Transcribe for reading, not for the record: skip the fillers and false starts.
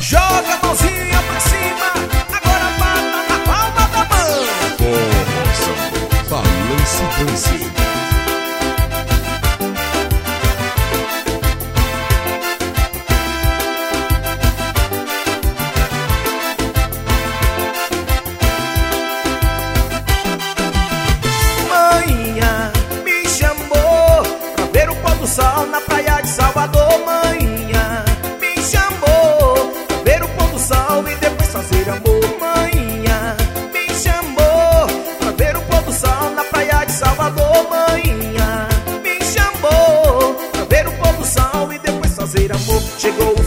Joga a mãozinha pra cima, agora bata na palma da mão. Formosa, balance dance. Manhã me chamou pra ver o pôr do sol na praia de Salvador. Manhã me chamou pra ver o pôr do sol e depois fazer amor. Manhã me chamou pra ver o pôr do sol na praia de Salvador. Manhã me chamou pra ver o pôr do sol e depois fazer amor. Chegou o